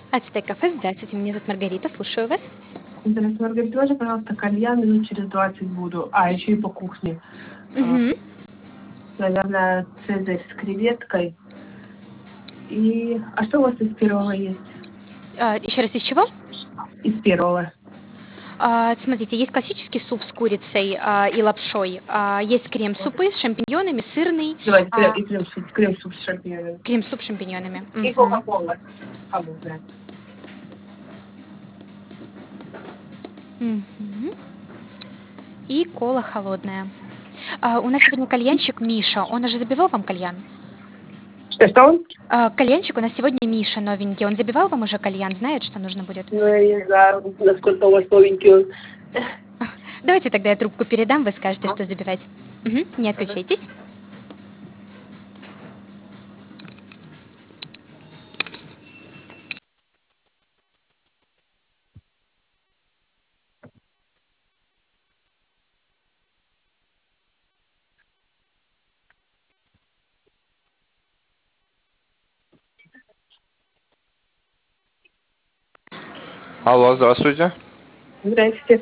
Ацтек кафе, здравствуйте, меня зовут Маргарита, слушаю вас. Здравствуйте, Маргарита, можно, пожалуйста, кальян минут через 20 буду. А, еще и по кухне. Мгм. Наверное, цезарь с креветкой. А что у вас из первого есть? Еще раз, из чего? Из первого. Смотрите, есть классический суп с курицей и лапшой, есть крем-супы с шампиньонами, сырный, Давайте крем-суп с шампиньонами. крем-суп с шампиньонами. И Мгм. кока-кола холодная. Мгм. И кола холодная. У нас сегодня кальянщик Миша, он уже забивал вам кальян? Что он? Кальянщик у нас сегодня Миша новенький, он забивал вам уже кальян, знает, что нужно будет? Ну, я не знаю, насколько у вас новенький он. Давайте тогда я трубку передам, вы скажете, что забивать. Мгм. Не отключайтесь. Алло, здравствуйте. Здрасте.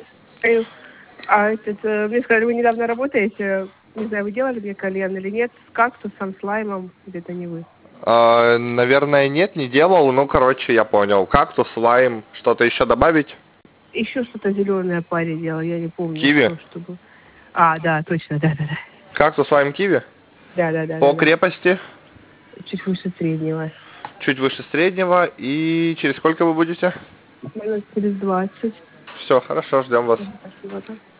Мне сказали, вы недавно работаете. Не знаю, вы делали мне кальян или нет. С кактусом, с лаймом. Где-то не вы. Наверное, нет, не делал. Ну, короче, я понял. Кактус, лайм, что-то еще добавить? Еще что-то зеленое парень делал, я не помню, Киви? что было. А, да, точно, да. Кактус, лайм, киви? Да. По крепости? Чуть выше среднего. Чуть выше среднего. И через сколько вы будете? Минут через 20. Все, хорошо, ждем вас. Спасибо. Да.